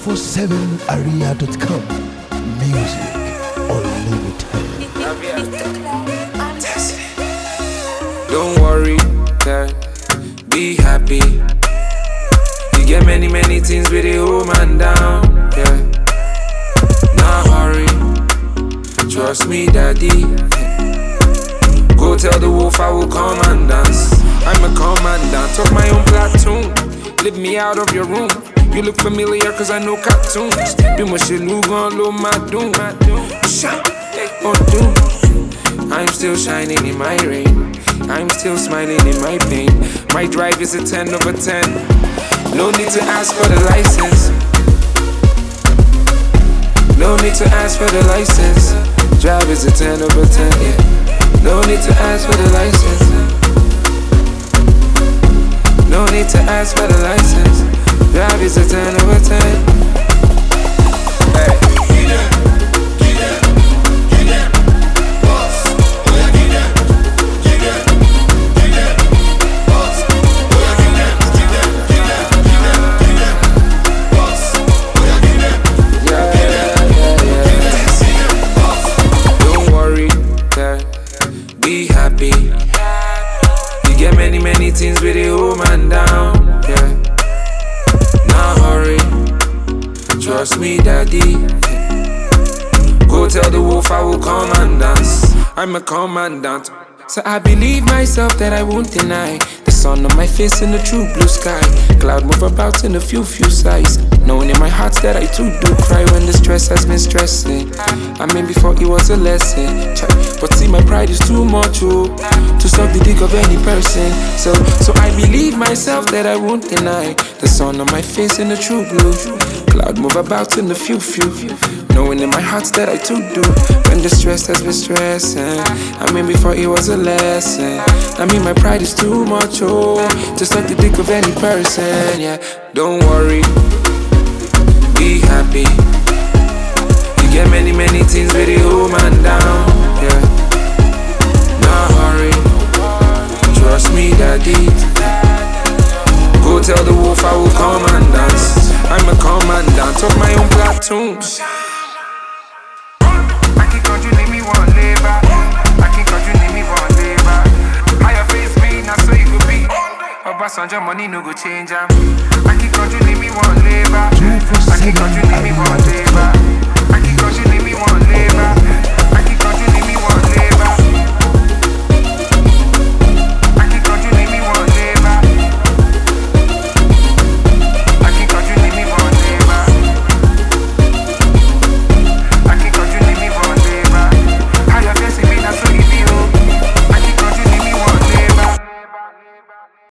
247area.com. Music unlimited. Don't worry, yeah. Be happy. You get many things with the old man down, yeah. Nah hurry, trust me, daddy. Go tell the wolf I will come and dance. I'm a commandant of my own platoon. Leave me out of your room. You look familiar cause I know cartoons. Be my shiloo gon' low my doom. Shine, oh doom. I'm still shining in my rain. I'm still smiling in my pain. My drive is a 10 over 10. No need to ask for the license. No need to ask for the license. Drive is a 10 over 10, yeah. No need to ask for the license. No need to ask for the license. Drive is a 10 over 10. Hey. Be happy. You get many things with the old man down, yeah. Nah hurry, trust me, daddy. Go tell the wolf I will come and dance. I'm a commandant, so I believe myself that I won't deny. The sun on my face in the true blue sky. Cloud move about in a few sighs. Knowing in my heart that I too do cry when the stress has been stressing. I mean before it was a lesson, but see my pride is too much, oh, to suck the dick of any person. So I believe myself that I won't deny. The sun on my face in the true blue. Cloud move about in a few. Knowing in my heart that I too do when the stress has been stressing. I mean before it was a lesson. I mean my pride is too much, oh, to suck the dick of any person, yeah. Don't worry, be happy. You get many things with the old man down, yeah. Nah hurry, trust me, daddy. Go tell the wolf I will come and dance. I'm a commandant of my own platoon. I can continue me one labor. I can continue me one labor. Higher face me, now so you could be. Obasanjo money no go change am. I can continue me one labor. I can continue me one labor. I can continue me one labor.